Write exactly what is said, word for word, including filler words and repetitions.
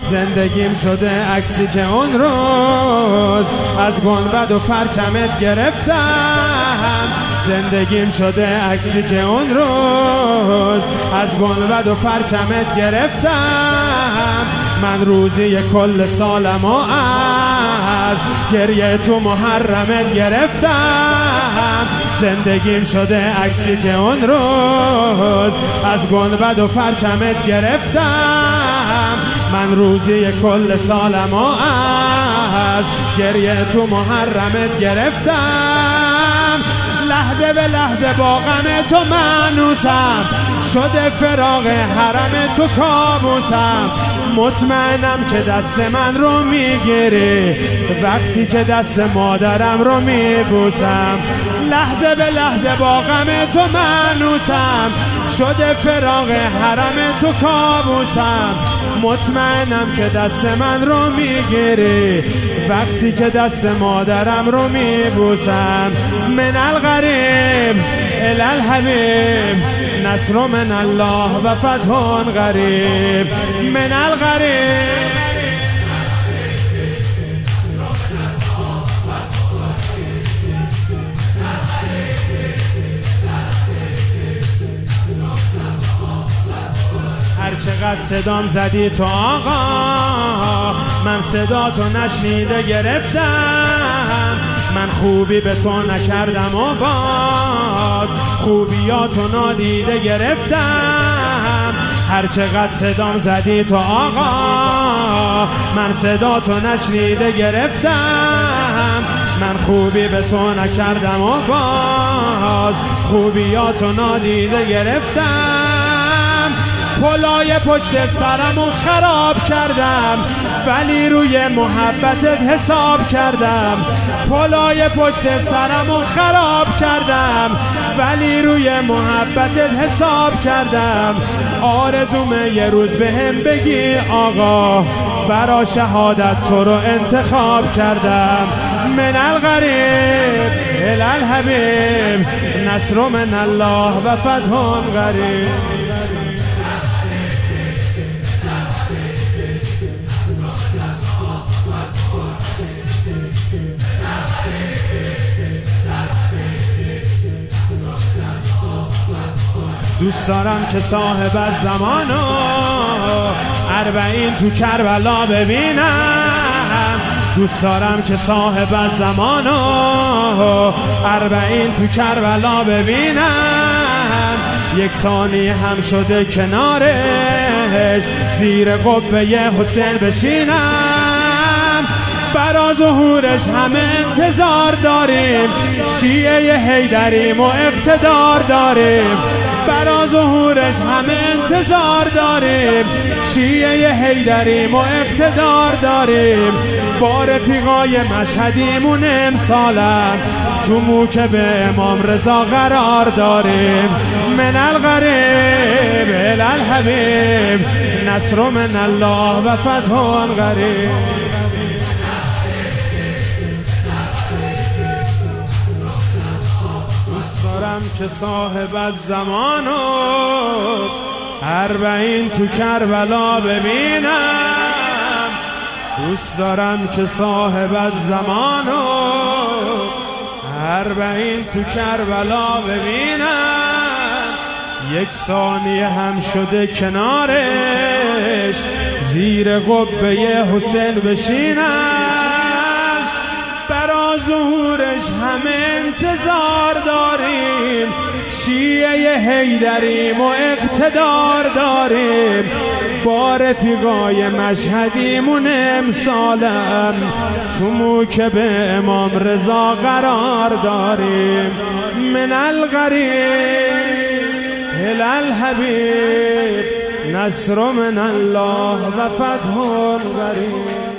زندگیم شده عکسی که اون روز از گنبد و پرچمت گرفتم. زندگیم شده عکسی که اون روز از گنبد و پرچمت گرفتم. من روزی کل سالم و از گریه تو محرمت گرفتم. زندگیم شده عکسی که اون روز از گنبد و پرچمت گرفتم. من روزی کل سالم و از گریه تو محرمت گرفتم. لحظه به لحظه با غم تو مانوسم، شده فراق حرم تو کابوسم. مطمئنم که دست من رو میگیری وقتی که دست مادرم رو میبوسم. لحظه به لحظه با غم تو مانوسم، شده فراق حرم تو کابوسم. مطمئنم که دست من رو میگیری وقتی که دست مادرم رو میبوسم. من الغریب الی الحبیب نصر من الله و فتح قریب. من الغریب هر چقدر صدام زدی تو آقا، من صدا تو نشنیده گرفتم. من خوبی به تو نکردم و باز خوبیاتو نادیده گرفتم. هر چقدر صدام زدی تو آقا، من صدا تو نشنیده گرفتم. من خوبی به تو نکردم و باز خوبیاتو نادیده گرفتم. پلای پشت سرمو خراب کردم ولی روی محبتت حساب کردم. پلای پشت سرمو خراب کردم ولی روی محبتت حساب کردم. آرزومه یه روز بهم بگی آقا، برا شهادت تو رو انتخاب کردم. من الغریب الی الحبیب نصر من الله و فتح قریب. دوست دارم که صاحب از زمانو اربعین تو کربلا ببینم. دوست دارم که صاحب از زمانو اربعین تو کربلا ببینم. یک ثانیه هم شده کنارش زیر قبه حسین بشینم. برا ظهورش همه انتظار داریم، شیعه حیدریم و اقتدار داریم. برا ظهورش همه انتظار داریم، شیعه حیدریم و اقتدار داریم. با رفیقای مشهدیمون امسالم تو موکب امام رضا قرار داریم. من الغریب الی الحبیب نصر من الله و فتح قریب. که صاحب از زمانو اربعین تو کربلا ببینم. دوست دارم که صاحب از زمانو اربعین تو کربلا ببینم. یک ثانیه هم شده کنارش زیر قبه حسین بشینم. برا ظهورش همه انتظار داریم، شیعه حیدریم و اقتدار داریم. با رفیقای مشهدیمون امسالم تو موکب امام رضا قرار داریم. من الغریب الی الحبیب نصر من الله و فتح قریب.